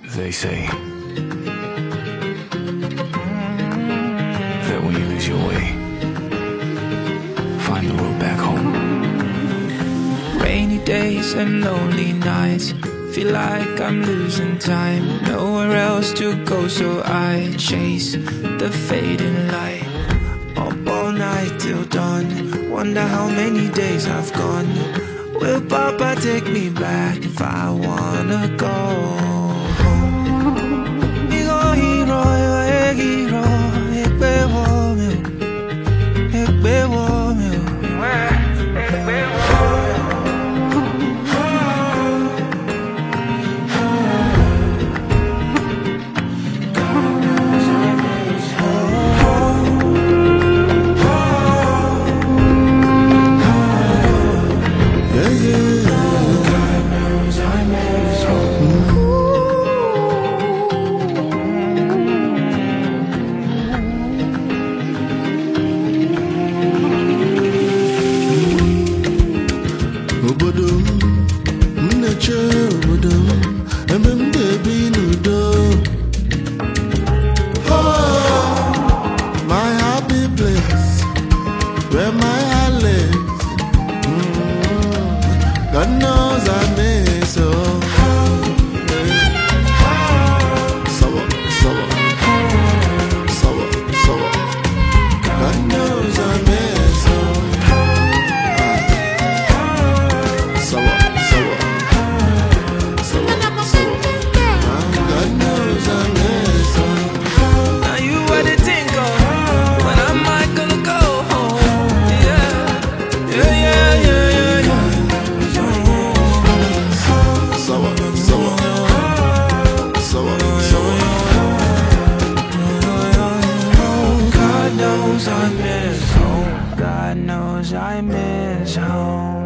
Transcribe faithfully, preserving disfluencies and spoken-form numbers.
They say that when you lose your way, find the road back home. Rainy days and lonely nights, feel like I'm losing time. Nowhere else to go, so I chase the fading light. Up all night till dawn, wonder how many days I've gone. Will Papa take me back if I wanna go home? Hero, hero, hero, ekpe wo me, ekpe wo me, ekpe wo. Where my heart lives, mm-hmm. God knows I miss you. Sour, sour, sour, sour. God knows I miss you. Sour, sour, sour, sour. God knows I miss you. Now you what to think of when I'm not gonna go. God knows I miss home. God knows I miss home.